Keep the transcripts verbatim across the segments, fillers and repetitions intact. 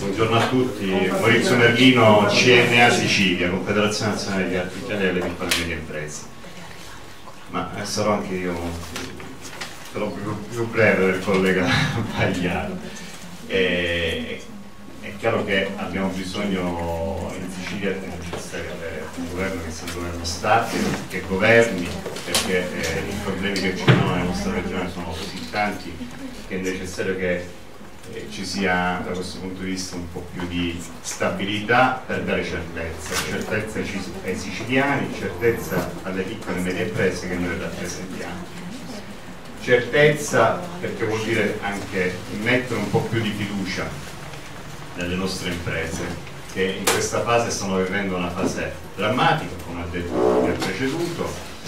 Buongiorno a tutti, Maurizio Merlino, C N A Sicilia, Confederazione Nazionale di Artigiani e delle Piccole e Medie Imprese. Ma eh, sarò anche io sarò più, più breve del collega Pagliaro. E, è chiaro che abbiamo bisogno in Sicilia di avere un governo che sia un governo stabile, che governi, perché eh, i problemi che ci sono nella nostra regione sono così tanti che è necessario che eh, ci sia da questo punto di vista un po' più di stabilità per dare certezza, certezza ai siciliani, certezza alle piccole e medie imprese che noi rappresentiamo. Certezza perché vuol dire anche mettere un po' più di fiducia nelle nostre imprese, che in questa fase stanno vivendo una fase drammatica, come ha detto chi mi ha preceduto,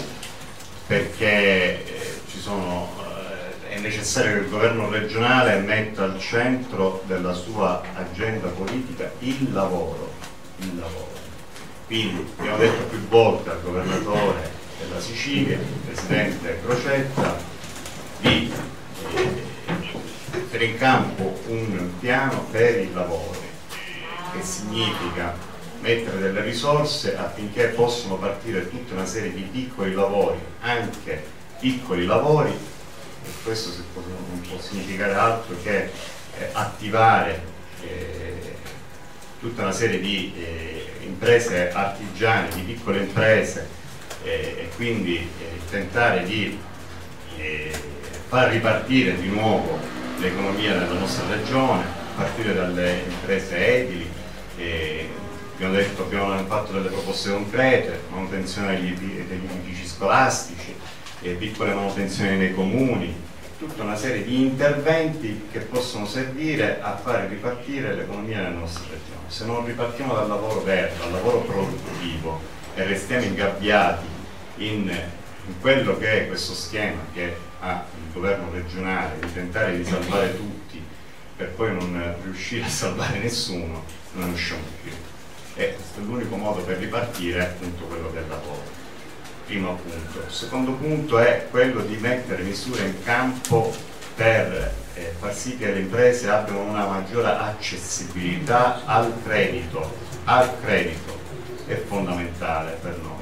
perché eh, ci sono, eh, è necessario che il governo regionale metta al centro della sua agenda politica il lavoro, il lavoro. Quindi abbiamo detto più volte al governatore della Sicilia, il presidente Crocetta, di eh, mettere in campo un piano per il lavoro, che significa mettere delle risorse affinché possano partire tutta una serie di piccoli lavori, anche piccoli lavori, e questo non può significare altro che eh, attivare eh, tutta una serie di eh, imprese artigiane, di piccole imprese eh, e quindi eh, tentare di eh, far ripartire di nuovo l'economia della nostra regione, a partire dalle imprese edili. Eh, abbiamo detto, abbiamo fatto delle proposte concrete, manutenzione degli, degli edifici scolastici, eh, piccole manutenzioni nei comuni, tutta una serie di interventi che possono servire a fare ripartire l'economia della nostra regione. Se non ripartiamo dal lavoro vero, dal lavoro produttivo e restiamo ingabbiati in, in quello che è questo schema che ha il governo regionale di tentare di salvare tutti per poi non riuscire a salvare nessuno, non usciamo più. E questo è l'unico modo per ripartire, appunto, quello del lavoro. Primo punto. Il secondo punto è quello di mettere misure in campo per eh, far sì che le imprese abbiano una maggiore accessibilità al credito. Al credito è fondamentale per noi.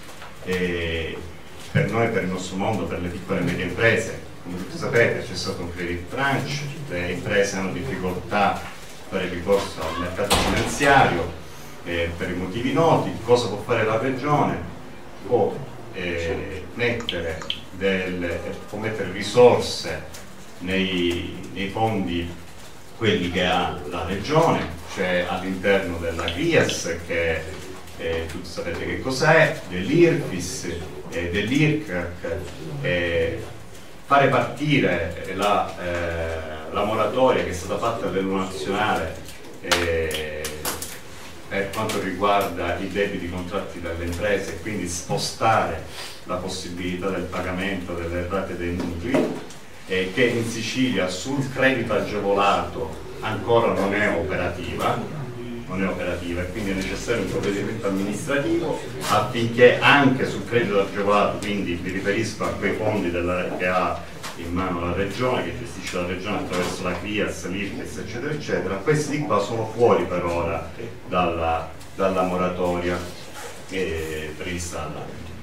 E per noi, per il nostro mondo, per le piccole e medie imprese, come tutti sapete c'è stato un credit crunch, le imprese hanno difficoltà a fare ricorso al mercato finanziario eh, per i motivi noti. Cosa può fare la regione? Può eh, mettere, delle, può mettere risorse nei, nei fondi quelli che ha la regione, cioè all'interno della C R I A S, che eh, tutti sapete che cos'è, dell'I R F I S, eh, dell'I R C A C, eh, fare partire la, eh, la moratoria che è stata fatta a livello nazionale eh, per quanto riguarda i debiti contratti dalle imprese e quindi spostare la possibilità del pagamento delle rate dei mutui, eh, che in Sicilia sul credito agevolato ancora non è operativa. non è operativa e quindi è necessario un provvedimento amministrativo affinché anche sul credito agevolato, quindi mi riferisco a quei fondi della, che ha in mano la regione, che gestisce la regione attraverso la C R I A S, l'I R P E S, eccetera eccetera, questi qua sono fuori per ora dalla, dalla moratoria eh, prevista dalla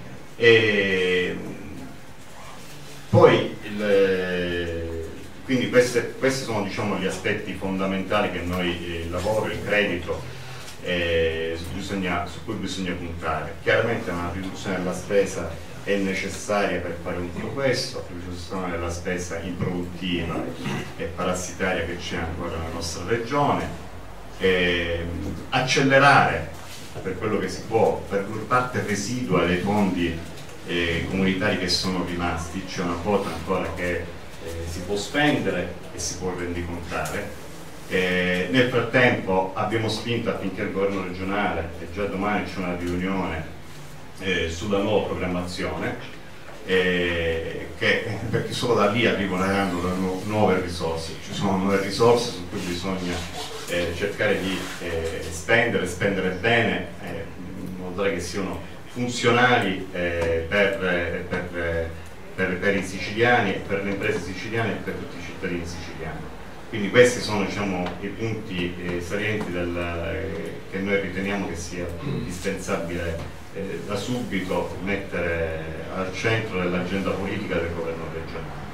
e poi il, quindi queste, questi sono, diciamo, gli aspetti fondamentali che noi, eh, il lavoro, il credito, eh, bisogna, su cui bisogna puntare. Chiaramente una riduzione della spesa è necessaria per fare tutto questo, la riduzione della spesa improduttiva e parassitaria che c'è ancora nella nostra regione, eh, accelerare per quello che si può, per parte residua dei fondi eh, comunitari che sono rimasti, c'è una quota ancora che Eh, si può spendere e si può rendicontare. Eh, nel frattempo abbiamo spinto affinché il governo regionale, e già domani c'è una riunione eh, sulla nuova programmazione, eh, che, perché solo da lì arriveranno nu nuove risorse, ci sono nuove risorse su cui bisogna eh, cercare di eh, spendere, spendere bene, eh, in modo tale che siano funzionali eh, per, per Per, per i siciliani, per le imprese siciliane e per tutti i cittadini siciliani. Quindi questi sono, diciamo, i punti eh, salienti del, eh, che noi riteniamo che sia indispensabile eh, da subito mettere al centro dell'agenda politica del governo regionale.